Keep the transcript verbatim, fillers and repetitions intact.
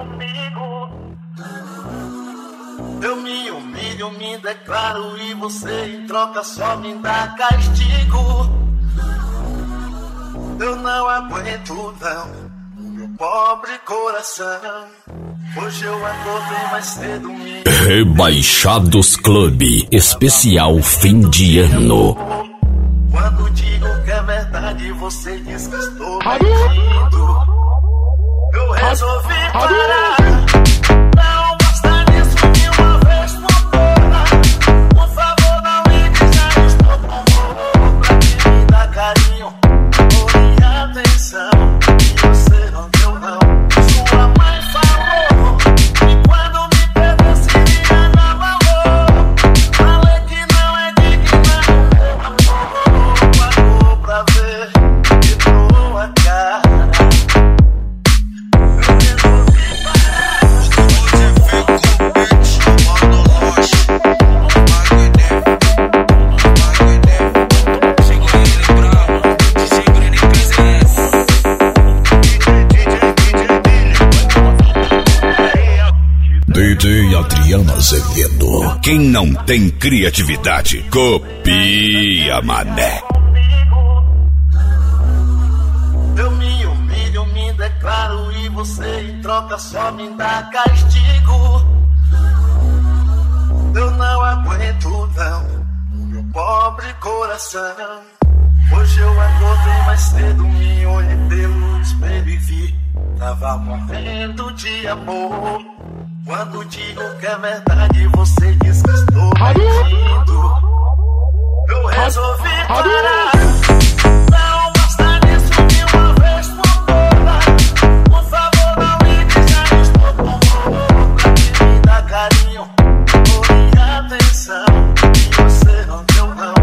comigo. Eu me humilho, me declaro e você em troca só me dá castigo. Eu não aguento não, meu pobre coração. Hoje eu acordei mais cedo me... Rebaixados Club Especial Fim de Ano. Quando digo que é verdade, você diz que estou mentindo. Eu resolvi parar. Não basta nisso de uma vez por todas. Por favor, não ligue, já estou com amor pra que me dá carinho e atenção. E você não deu não. Sua mãe falou que quando me perder seria na valor. Falei que não é digna do meu amor. Pagou pra ver, quebrou a cara. D J Adriano Azevedo. Quem não tem criatividade, copia, mané. Eu me humilho, me declaro e você em troca só me dá castigo. Eu não aguento não, meu pobre coração. Hoje eu acordei mais cedo, me olhei pelo espelho e vi, tava morrendo de amor. Quando digo que é verdade, você diz que estou mentindo. Eu resolvi parar. Não basta nisso de uma vez por todas. Por favor, não ligue, já estou com amor pra que me dá carinho e atenção. E você não deu não.